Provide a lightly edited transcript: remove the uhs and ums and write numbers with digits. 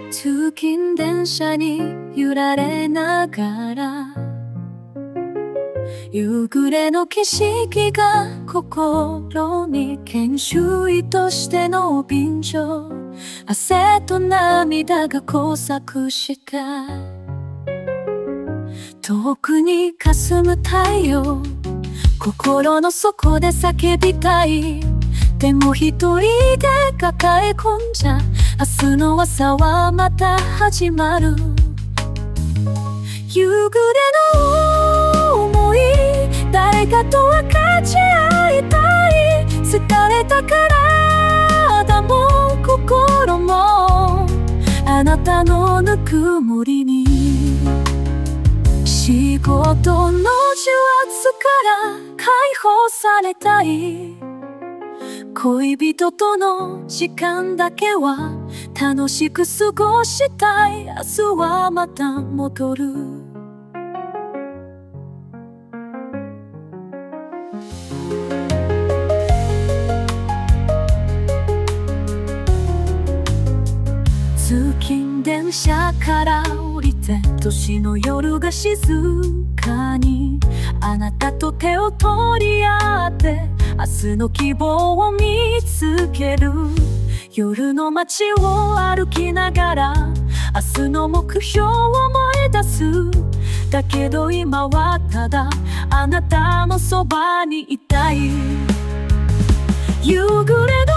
通勤電車に揺られながら夕暮れの景色が心に研修医としての便乗、汗と涙が交錯した遠くに霞む太陽、心の底で叫びたい。でも一人で抱え込んじゃ明日の朝はまた始まる。夕暮れの想い、誰かと分かち合いたい。疲れた体も心もあなたのぬくもりに、仕事の重圧から解放されたい。恋人との時間だけは楽しく過ごしたい。明日はまた戻る。通勤電車から降りて都市の夜が静かに、あなたと手を取り合って明日の希望を見つける。夜の街を歩きながら明日の目標を思い出す。だけど今はただあなたのそばにいたい。夕暮れ